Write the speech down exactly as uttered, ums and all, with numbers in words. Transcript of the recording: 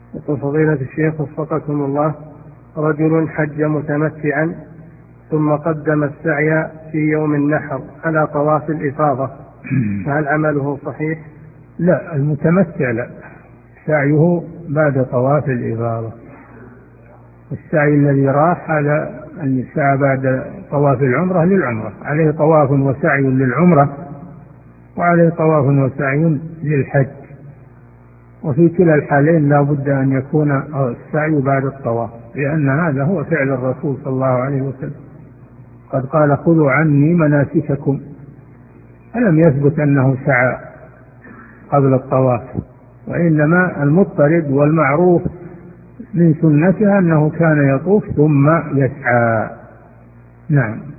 يقول فضيلة الشيخ وفقكم الله: رجل حج متمتعا ثم قدم السعي في يوم النحر على طواف الإفاضة، فهل عمله صحيح؟ لا، المتمتع لا، سعيه بعد طواف الإفاضة. السعي الذي راح هذا السعي بعد طواف العمرة للعمرة، عليه طواف وسعي للعمرة وعليه طواف وسعي للحج، وفي كلا الحالين لا بد أن يكون السعي بعد الطواف، لأن هذا هو فعل الرسول صلى الله عليه وسلم، قد قال: خذوا عني مناسككم. ألم يثبت أنه سعى قبل الطواف، وإنما المضطرد والمعروف من سنتها أنه كان يطوف ثم يسعى. نعم.